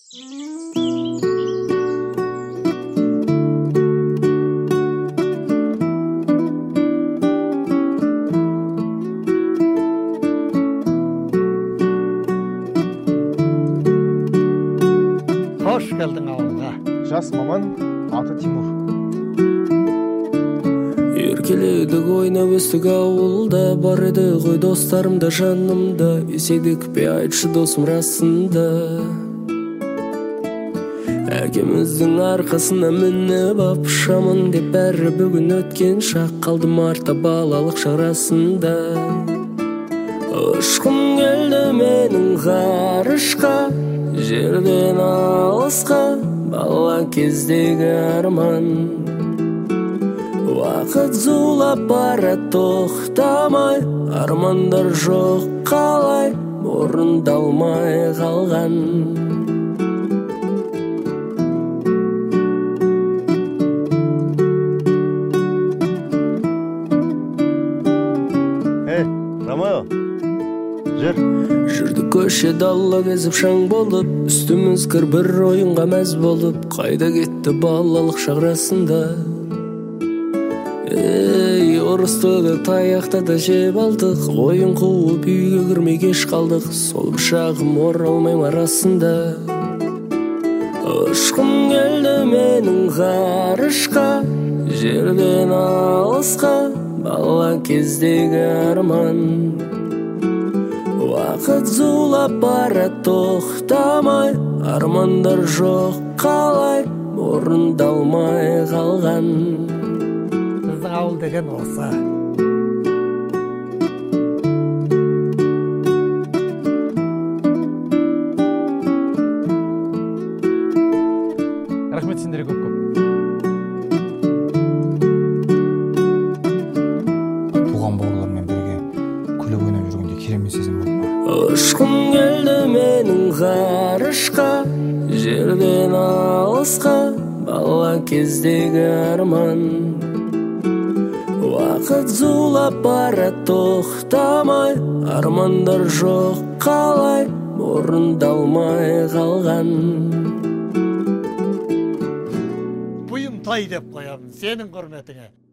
Hoş geldin ауылға. Жас маман, аты Тимур. Еркеледік ойнап өстік ауылда, бар еді ғой достарым да жанымда, есейдік пе айтшы досым расында. Әкеміздің арқасына мініп ап шамын деп бәрі бүгін өткен шақ, қалдым артта балалық шарасында. Ұшқым келді менің ғарышқа, жерден алысқа, бала кездегі арман. Уақыт зулап бара тоқтамай, армандар жоқ қалай, орындалмай қалған. Ромео, жүр. Жүрдік көше далла кезіп шаң болып, үстіміз кір бір ойынға мәз болып, қайда кетті балалық шағрасында. Орыстығы таяқта да жеп алдық, ойын қуып үйге кірмей кеш қалдық, сол бір шағым оралмай арасында. Ұшқым келді менің ғарышқа, жерден алысқа, бала кездегі арман. Уақыт зулап бара тоқтамай, армандар жоқ қалай, орындалмай қалған. Біздің ауыл деген осы. Рахмет сендерге көп. Туған бауырлармен бірге күліп ойнап жүргенде керемет сезім болды ма? Ұшқым келді менің ғарышқа, жерден алысқа, бала кездегі арман. Уақыт зулап бара тоқтамай, армандар жоқ қалай, орындалмай қалған. Бұйым тай деп қоямын сенің құрметіңе.